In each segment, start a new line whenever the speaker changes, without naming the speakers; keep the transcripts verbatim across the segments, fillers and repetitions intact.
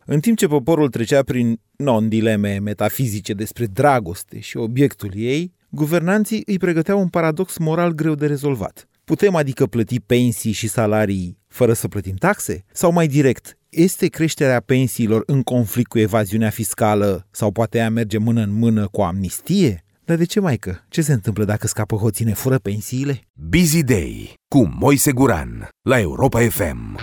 În timp ce poporul trecea prin non-dileme metafizice despre dragoste și obiectul ei, guvernanții îi pregăteau un paradox moral greu de rezolvat. Putem adică plăti pensii și salarii fără să plătim taxe? Sau mai direct, este creșterea pensiilor în conflict cu evaziunea fiscală sau poate ea merge mână în mână cu amnistie? Dar de ce, maică? Ce se întâmplă dacă scapă hoții, ne fură pensiile?
Busy Day cu Moise Guran la Europa F M.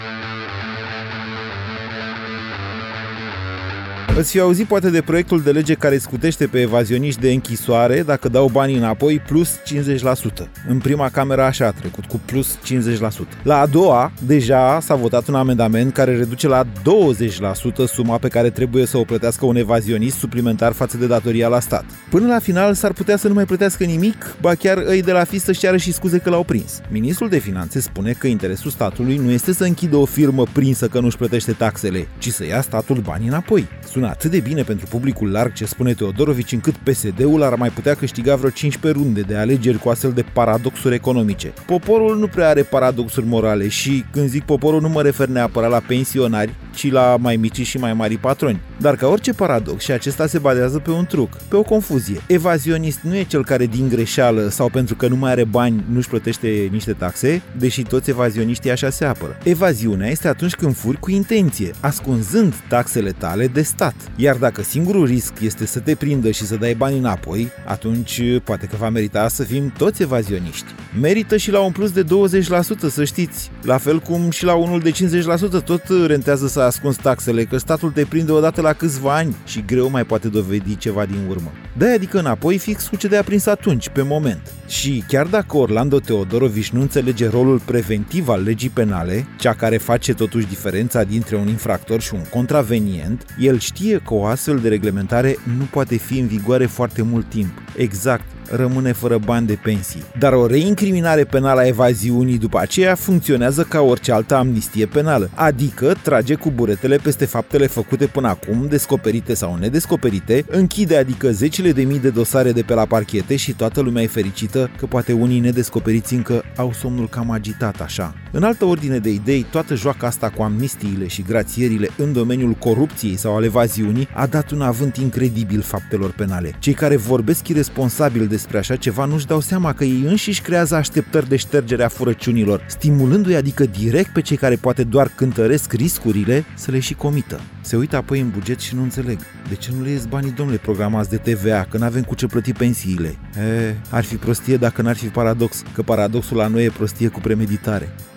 Îți fi auzit poate de proiectul de lege care scutește pe evazioniști de închisoare dacă dau banii înapoi plus cincizeci la sută. În prima cameră așa a trecut, cu plus cincizeci la sută. La a doua, deja s-a votat un amendament care reduce la douăzeci la sută suma pe care trebuie să o plătească un evazionist suplimentar față de datoria la stat. Până la final s-ar putea să nu mai plătească nimic, ba chiar îi de la fi să-și ceară și scuze că l-au prins. Ministrul de Finanțe spune că interesul statului nu este să închidă o firmă prinsă că nu-și plătește taxele, ci să ia statul banii înapoi. Sună atât de bine pentru publicul larg ce spune Teodorovici, încât P S D-ul ar mai putea câștiga vreo cincisprezece runde de alegeri cu astfel de paradoxuri economice. Poporul nu prea are paradoxuri morale și, când zic poporul, nu mă refer neapărat la pensionari, ci la mai mici și mai mari patroni. Dar ca orice paradox, și acesta se bazează pe un truc, pe o confuzie. Evazionist nu e cel care din greșeală sau pentru că nu mai are bani nu-și plătește niște taxe, deși toți evazioniștii așa se apără. Evaziunea este atunci când furi cu intenție, ascunzând taxele tale de stat. Iar dacă singurul risc este să te prindă și să dai bani înapoi, atunci poate că va merita să fim toți evazioniști. Merită și la un plus de douăzeci la sută, să știți. La fel cum și la unul de cincizeci la sută tot rentează să ascunzi taxele, că statul te prinde odată la câțiva ani și greu mai poate dovedi ceva din urmă. Dai adică înapoi fix cu ce de-a prins atunci, pe moment. Și chiar dacă Orlando Teodorovici nu înțelege rolul preventiv al legii penale, cea care face totuși diferența dintre un infractor și un contravenient, el știe că o astfel de reglementare nu poate fi în vigoare foarte mult timp. Exact, rămâne fără bani de pensii. Dar o reincriminare penală a evaziunii după aceea funcționează ca orice altă amnistie penală, adică trage cu buretele peste faptele făcute până acum, descoperite sau nedescoperite, închide adică zecile de mii de dosare de pe la parchete și toată lumea e fericită că poate unii nedescoperiți încă au somnul cam agitat așa. În altă ordine de idei, toată joaca asta cu amnistiile și grațierile în domeniul corupției sau al evaziunii a dat un avânt incredibil faptelor penale. Cei care vorbesc irresponsabil despre așa ceva nu-și dau seama că ei înșiși creează așteptări de ștergere a furăciunilor, stimulându-i adică direct pe cei care poate doar cântăresc riscurile să le și comită. Se uită apoi în buget și nu înțeleg. De ce nu le ies banii, domnule, programați de T V A, că n-avem cu ce plăti pensiile? E, ar fi prostie dacă n-ar fi paradox, că paradoxul la noi e prostie cu premeditare.